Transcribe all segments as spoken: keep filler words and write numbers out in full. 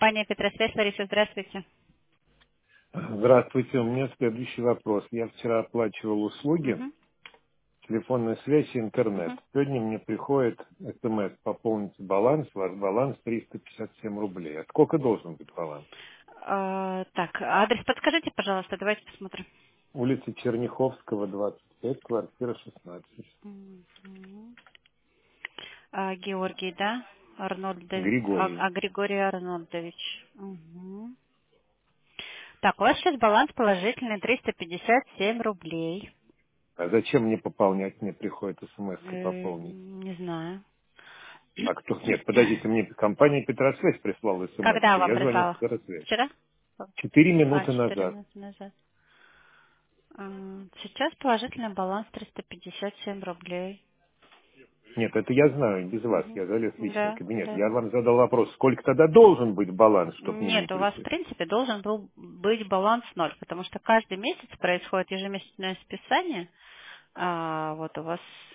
Компания Петросвязь, Лариса, здравствуйте. Здравствуйте, у меня следующий вопрос. Я вчера оплачивал услуги, Мгм, телефонная связь и интернет. мгм. Сегодня мне приходит смс: пополните баланс, ваш баланс триста пятьдесят семь рублей. А сколько должен быть баланс? А, так, адрес подскажите, пожалуйста, давайте посмотрим. Улица Черняховского, двадцать пять, квартира шестнадцать. Мгм. А, Георгий, да? Арнольдович. А, Григорий. а Григорий Арнольдович. Мгм. Так, у вас сейчас баланс положительный триста пятьдесят семь рублей. А зачем мне пополнять? Мне приходит смс Э, пополнить. не знаю. А кто? Нет, подождите, мне компания Петросвязь прислала смс. Когда вам Я звоню в прислала? Петросвязь. Вчера? Четыре А, минуты четыре назад. минуты назад. А, Сейчас положительный баланс триста пятьдесят семь рублей. Нет, это я знаю, без вас. Мгм. Я залез в личный Да, кабинет. да. Я вам задал вопрос, сколько тогда должен быть баланс, чтобы мне не Нет, у вас, в пришли? принципе, должен был быть баланс ноль, потому что каждый месяц происходит ежемесячное списание. А вот у вас,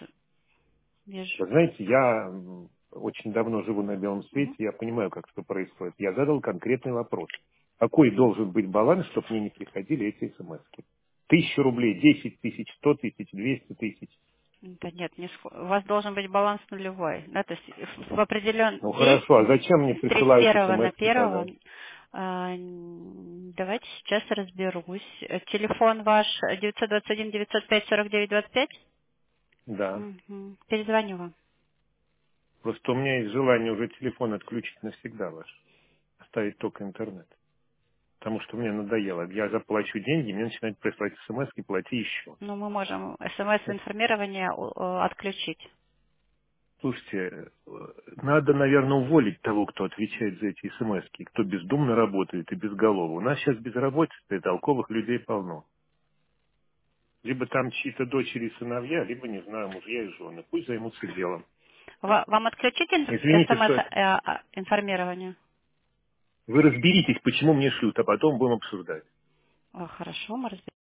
вижу. Вы знаете, я м, очень давно живу на белом свете, Мгм. я понимаю, как это происходит. Я задал конкретный вопрос. Какой должен быть баланс, чтобы мне не приходили эти смс? Тысяча рублей, десять тысяч, сто тысяч, двести тысяч. Да нет, не схо- у вас должен быть баланс нулевой. Да, то есть в в определенный Ну день хорошо, а зачем мне с тридцать присылают первого на смс первого. тогда? а, н- Давайте сейчас разберусь. Э, Телефон ваш девятьсот двадцать один девятьсот пять сорок девять двадцать пять? Да. Мгм. Перезвоню вам. Просто у меня есть желание уже телефон отключить навсегда ваш. Оставить только интернет. Потому что мне надоело. Я заплачу деньги, мне начинают присылать смс и плати еще. Но мы можем смс-информирование отключить. Слушайте, э, надо, наверное, уволить того, кто отвечает за эти смс, кто бездумно работает и безголово. У нас сейчас безработица, и толковых людей полно. Либо там чьи-то дочери и сыновья, либо, не знаю, мужья и жены. Пусть займутся делом. Ва- Вам отключить Извините, что смс-информирование? вы разберитесь, почему мне шлют, а потом будем обсуждать. Хорошо, мы разберемся.